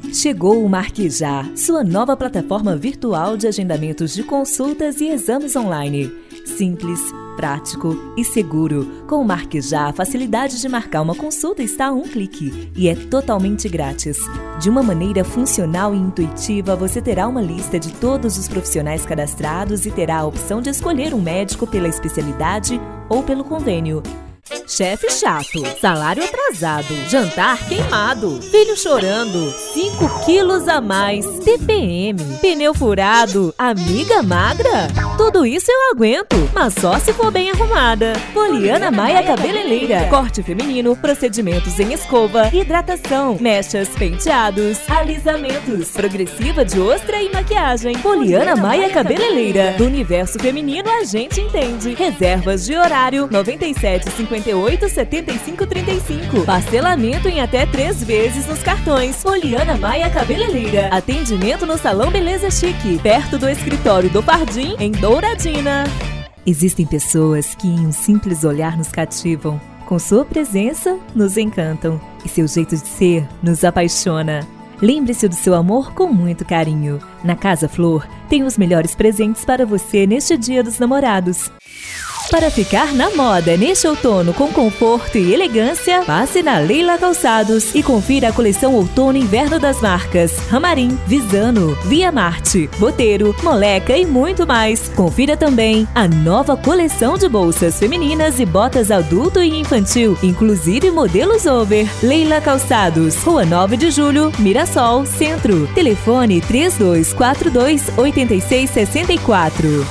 Chegou o Marquejá, sua nova plataforma virtual de agendamentos de consultas e exames online. Simples, prático e seguro. Com o Marquejá, a facilidade de marcar uma consulta está a um clique e é totalmente grátis. De uma maneira funcional e intuitiva, você terá uma lista de todos os profissionais cadastrados e terá a opção de escolher um médico pela especialidade ou pelo convênio. Chefe chato, salário atrasado, jantar queimado, filho chorando, 5 quilos a mais, TPM, pneu furado, amiga magra? Tudo isso eu aguento, mas só se for bem arrumada. Poliana Maia Cabeleireira, corte feminino, procedimentos em escova, hidratação, mechas, penteados, alisamentos, progressiva de ostra e maquiagem. Poliana Maia Cabeleireira, do universo feminino a gente entende. Reservas de horário 9758-7535. Parcelamento em até 3 vezes nos cartões. Poliana Maia Cabeleireira. Atendimento no Salão Beleza Chique, perto do escritório do Pardim, em Douradina. Existem pessoas que em um simples olhar nos cativam. Com sua presença, nos encantam. E seu jeito de ser nos apaixona. Lembre-se do seu amor com muito carinho. Na Casa Flor, tem os melhores presentes para você neste Dia dos Namorados. Para ficar na moda neste outono com conforto e elegância, passe na Leila Calçados e confira a coleção outono e inverno das marcas Ramarim, Visano, Via Marte, Boteiro, Moleca e muito mais. Confira também a nova coleção de bolsas femininas e botas adulto e infantil, inclusive modelos over. Leila Calçados, Rua 9 de Julho, Mirassol, Centro. Telefone 3242-8664.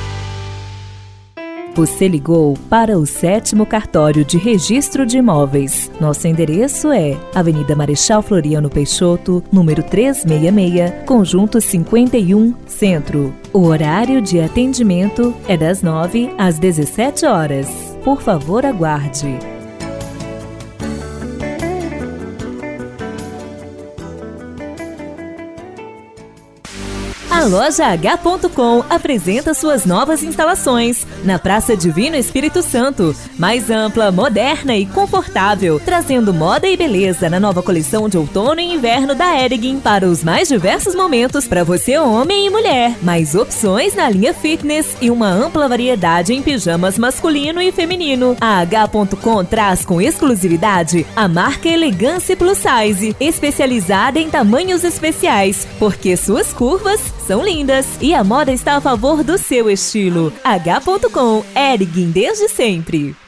Você ligou para o 7º Cartório de Registro de Imóveis. Nosso endereço é Avenida Marechal Floriano Peixoto, número 366, Conjunto 51, Centro. O horário de atendimento é das 9 às 17 horas. Por favor, aguarde. A loja H.com apresenta suas novas instalações na Praça Divino Espírito Santo, mais ampla, moderna e confortável, trazendo moda e beleza na nova coleção de outono e inverno da Hering para os mais diversos momentos para você, homem e mulher. Mais opções na linha fitness e uma ampla variedade em pijamas masculino e feminino. A H.com traz com exclusividade a marca Elegância Plus Size, especializada em tamanhos especiais, porque suas curvas são lindas e a moda está a favor do seu estilo. H.com, Hering desde sempre.